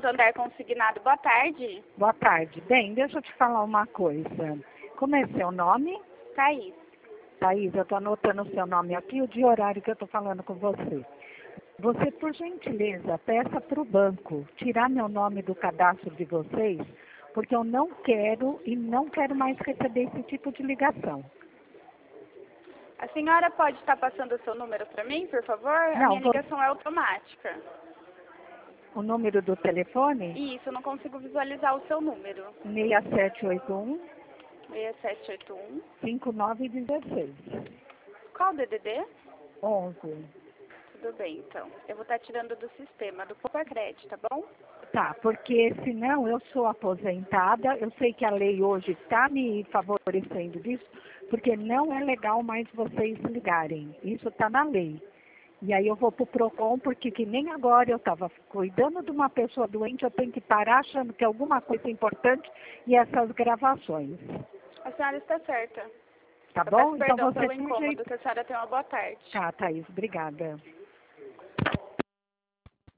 Santander Consignado. Boa tarde. Boa tarde. Bem, deixa eu te falar uma coisa. Como é seu nome? Thaís. Thaís, eu estou anotando o seu nome aqui, o dia e horário que eu estou falando com você. Você, por gentileza, peça para o banco tirar meu nome do cadastro de vocês, porque eu não quero e não quero mais receber esse tipo de ligação. A senhora pode estar passando o seu número para mim, por favor? A Não, minha ligação é automática. O número do telefone? Isso, eu não consigo visualizar o seu número. 6781 6781. 5916. Qual o DDD? 11. Tudo bem, então. Eu vou estar tirando do sistema, do Poupa Crédito, tá bom? Tá, porque senão eu sou aposentada, eu sei que a lei hoje está me favorecendo disso, porque não é legal mais vocês ligarem. Isso está na lei. E aí eu vou para o PROCON, porque que nem agora eu estava cuidando de uma pessoa doente, eu tenho que parar achando que é alguma coisa importante e essas gravações. A senhora está certa. Tá Eu bom? peço Então perdão você pelo tem incômodo, jeito. que a senhora tenha uma boa tarde. Tá, Thaís, obrigada.